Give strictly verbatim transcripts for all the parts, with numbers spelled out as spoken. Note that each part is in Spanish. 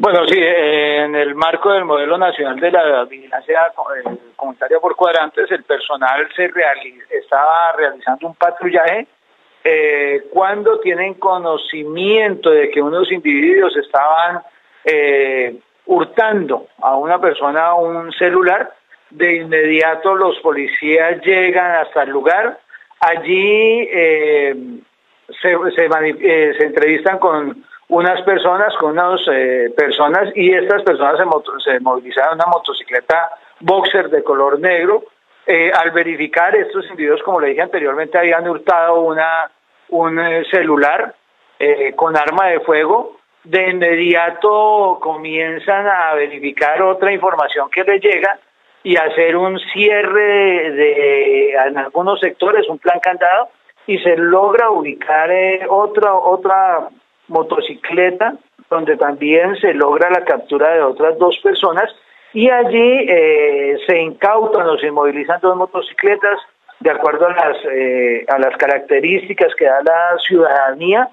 Bueno, sí, eh, en el marco del modelo nacional de la vigilancia eh, comunitaria por cuadrantes, el personal se reali estaba realizando un patrullaje eh, cuando tienen conocimiento de que unos individuos estaban eh, hurtando a una persona un celular. De inmediato los policías llegan hasta el lugar, allí eh, se, se, eh, se entrevistan con unas personas, con unas eh, personas, y estas personas se, moto, se movilizaron una motocicleta boxer de color negro. Eh, al verificar, estos individuos, como le dije anteriormente, habían hurtado una, un eh, celular eh, con arma de fuego. De inmediato comienzan a verificar otra información que les llega y hacer un cierre de, de en algunos sectores, un plan candado, y se logra ubicar eh, otra otra motocicleta donde también se logra la captura de otras dos personas, y allí eh, se incautan o se inmovilizan dos motocicletas de acuerdo a las eh, a las características que da la ciudadanía.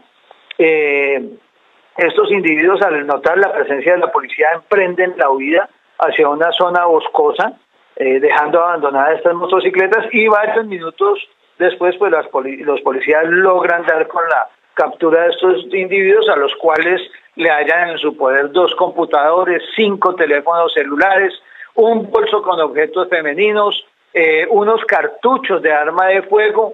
Eh, estos individuos, al notar la presencia de la policía, emprenden la huida hacia una zona boscosa, eh, dejando abandonadas estas motocicletas, y varios minutos después pues las poli los policías logran dar con la captura de estos individuos, a los cuales le hallan en su poder dos computadores, cinco teléfonos celulares, un bolso con objetos femeninos, eh, unos cartuchos de arma de fuego,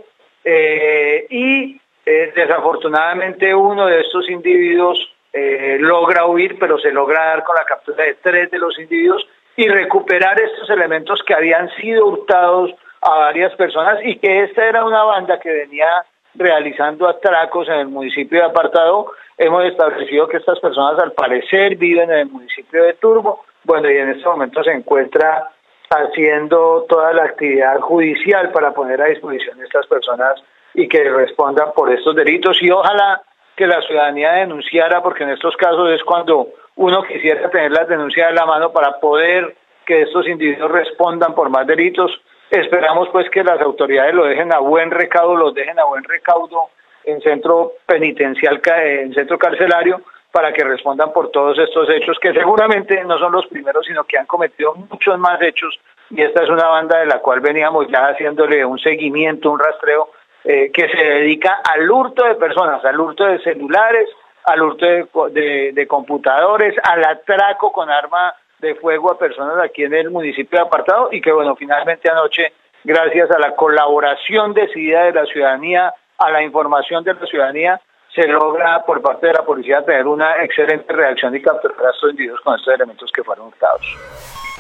eh, y eh, desafortunadamente uno de estos individuos eh, logra huir, pero se logra dar con la captura de tres de los individuos y recuperar estos elementos que habían sido hurtados a varias personas, y que esta era una banda que venía realizando atracos en el municipio de Apartadó. Hemos establecido que estas personas al parecer viven en el municipio de Turbo, bueno, y en este momento se encuentra haciendo toda la actividad judicial para poner a disposición de estas personas y que respondan por estos delitos, y ojalá que la ciudadanía denunciara, porque en estos casos es cuando uno quisiera tener las denuncias en la mano para poder que estos individuos respondan por más delitos. Esperamos pues que las autoridades lo dejen a buen recaudo, los dejen a buen recaudo en centro penitencial, en centro carcelario, para que respondan por todos estos hechos, que seguramente no son los primeros, sino que han cometido muchos más hechos, y esta es una banda de la cual veníamos ya haciéndole un seguimiento, un rastreo, eh, que se dedica al hurto de personas, al hurto de celulares, al hurto de, de, de computadores, al atraco con arma de fuego a personas aquí en el municipio de Apartado, y que bueno, finalmente anoche, gracias a la colaboración decidida de la ciudadanía, a la información de la ciudadanía, se logra por parte de la policía tener una excelente reacción y capturar a estos individuos con estos elementos que fueron hurtados.